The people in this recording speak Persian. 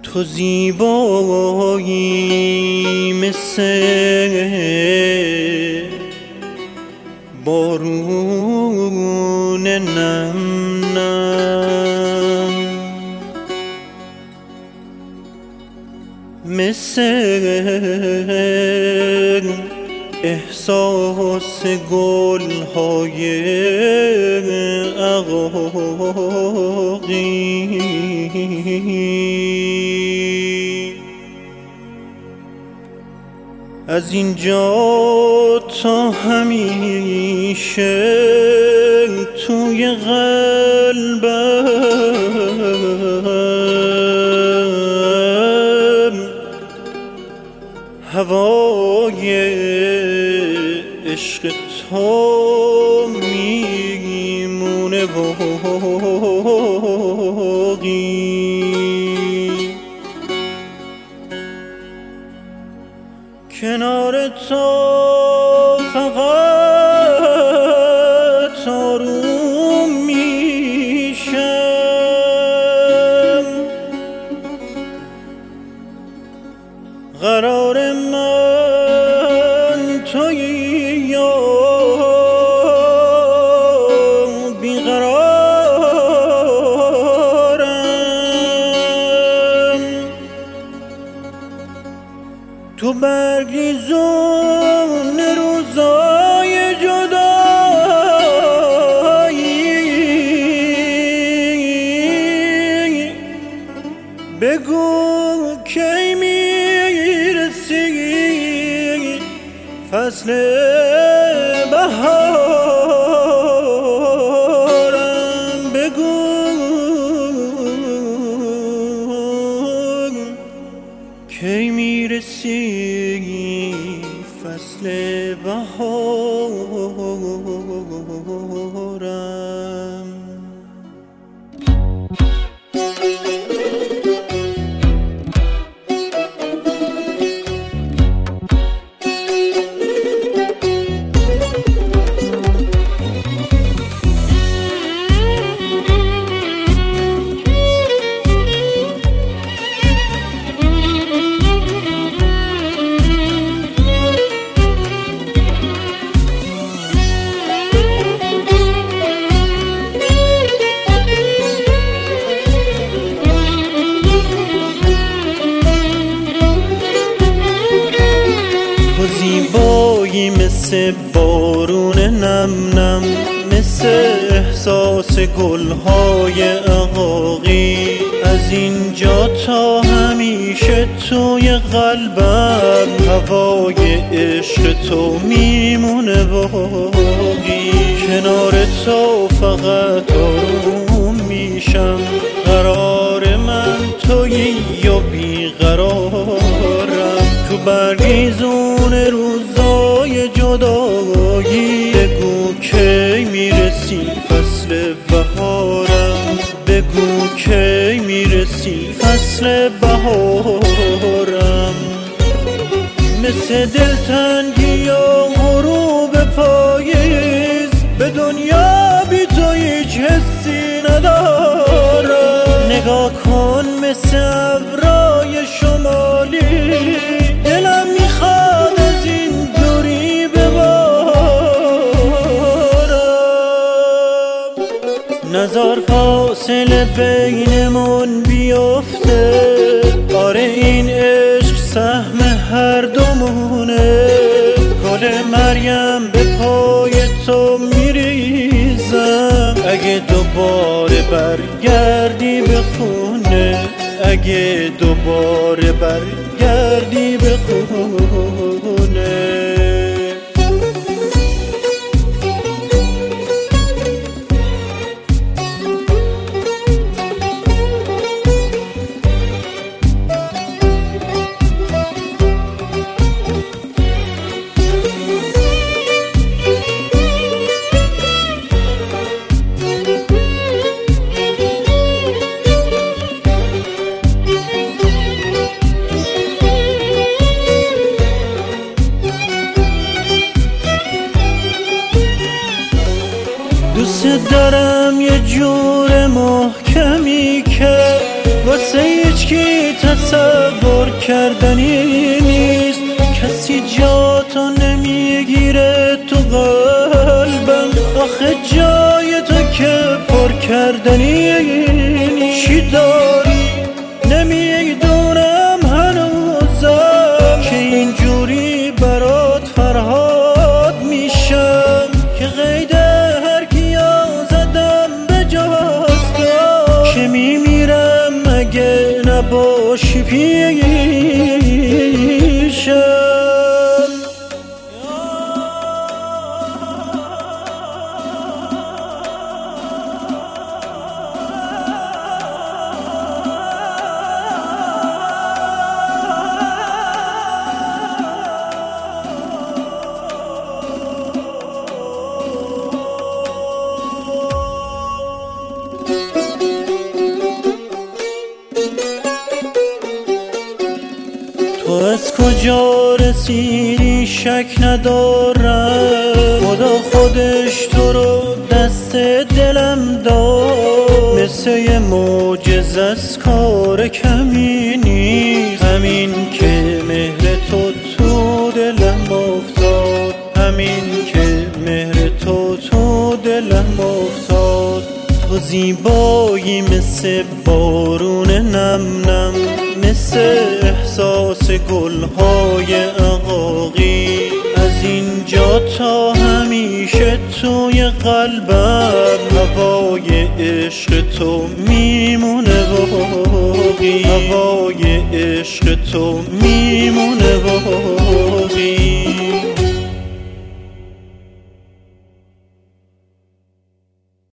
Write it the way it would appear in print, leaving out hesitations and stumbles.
تو زیبایی مثل بارون نم نم، مثل احساس گل‌های عقاقی. از اینجا تا همیشه توی قلبم هوای عشق تو میمونه باقی. کنار تو فقط آروم میشم، قرار من تویی یا بیقرارم. تو برگریزون روزای جدایی بگو کی میرسی فصل بهارم، بگو کی میرسی فصل بهارم. زیبایی مثل بارون نم نم، مثل احساس گل‌های عقاقی. از اینجا تا همیشه توی قلبم هوای عشق تو میمونه باقی. کنار تو فقط آروم میشم، قرار من تویی یا بیقرارم. تو برگریزون روزای جدایی بگو کی میرسی فصل بهارم، بگو کی میرسی فصل بهارم. مثل دلتنگی یا غروب پاییز به دنیا بی تو هیچ حسی ندارم. نگاه کن مثل ابرای شمالی، دلم میخواد از این دوری ببارم. نزار فاصله بینمون بیفته، آره این عشق سهم هر دومونه. گل مریم به پای تو میریزم، اگه دوباره برگردی به خونه، اگه دوباره برگردی به خونه. دوست دارم یه جور محکمی که واسه هیچکی تصور کردنی نیست، کسی جا تو نمیگیره تو قلبم، آخه جای تو که پر کردنی نیست. چی داری نمیدونم هنوزم که اینجوری برات فرهاد میشم، که قید هر کیا زدم به جاستم، که میمیرم اگه نباشی پیشم. تو از کجا رسیدی شک ندارم، خدا خودش تو رو دست دلم داد، مثل یه معجزه از کار کمی نیست، همین که مهر تو تو دلم افتاد، همین که مهر تو تو دلم افتاد. تو زیبایی مثل بارون نم نم، مثل احساس گلهای عقاقی، از اینجا تا همیشه توی قلبم هوای عشق تو میمونه باقی، هوای عشق تو میمونه باقی.